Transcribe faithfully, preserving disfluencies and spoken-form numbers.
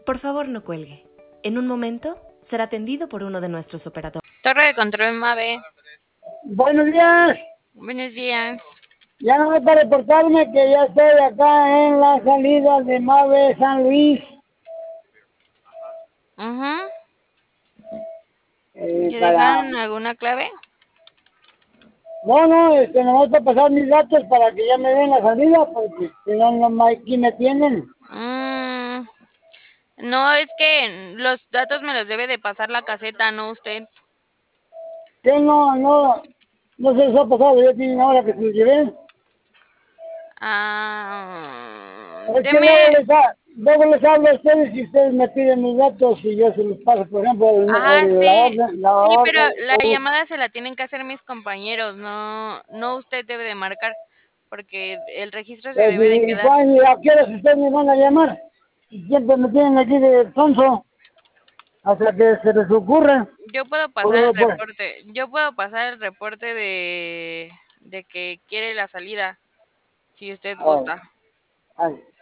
Por favor, no cuelgue. En un momento será atendido por uno de nuestros operadores. Torre de control Mave. Buenos días. Buenos días. Ya no para reportarme que ya estoy acá en la salida de Mave San Luis. Ajá. Eh, ¿Ya para... dejaron alguna clave? No, no, este, nomás para pasar mis datos para que ya me den la salida, porque si no, no aquí me tienen. Mm, no, es que los datos me los debe de pasar la caseta, no usted. Que no, no, no se les ha pasado, ya tienen ahora que se los llevé. Ah, Es que deme. luego les, ha- luego les hablo a ustedes y ustedes me piden mis datos y yo se los paso, por ejemplo, el, Ajá, el- la sí. orden, la Sí, pero orden, la todo. llamada se la tienen que hacer mis compañeros, no, no usted debe de marcar, porque el registro se Pues, debe de ¿y, quedar. cuándo- y a qué horas ustedes me van a llamar? Y siempre me tienen aquí de tonso hasta que se les ocurra. Yo puedo Por, pasar el por, reporte, yo puedo pasar el reporte de, de que quiere la salida, si usted ay, gusta. ay.